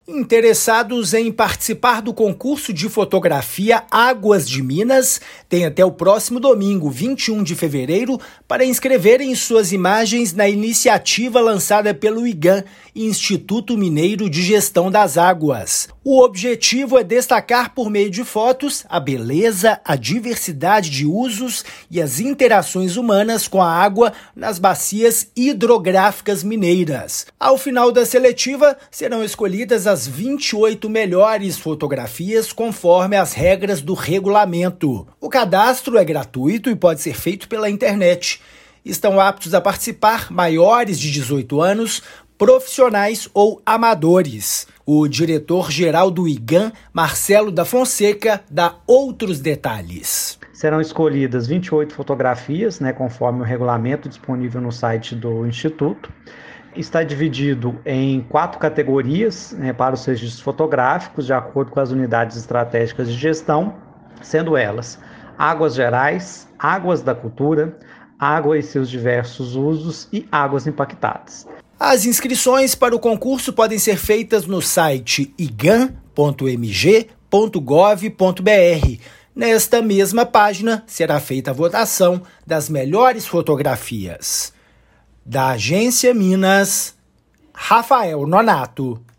Interessados em participar do concurso de fotografia Águas de Minas, têm até o próximo domingo, 21 de fevereiro, para inscreverem suas imagens na iniciativa lançada pelo IGAM, Instituto Mineiro de Gestão das Águas. O objetivo é destacar por meio de fotos a beleza, a diversidade de usos e as interações humanas com a água nas bacias hidrográficas mineiras. Ao final da seletiva, serão escolhidas as 28 melhores fotografias conforme as regras do regulamento. O cadastro é gratuito e pode ser feito pela internet. Estão aptos a participar maiores de 18 anos, profissionais ou amadores. O diretor-geral do IGAM, Marcelo da Fonseca, dá outros detalhes. Serão escolhidas 28 fotografias, conforme o regulamento disponível no site do Instituto. Está dividido em 4 categorias para os registros fotográficos, de acordo com as unidades estratégicas de gestão, sendo elas águas gerais, águas da cultura, água e seus diversos usos e águas impactadas. As inscrições para o concurso podem ser feitas no site igam.mg.gov.br. Nesta mesma página será feita a votação das melhores fotografias. Da Agência Minas, Rafael Nonato.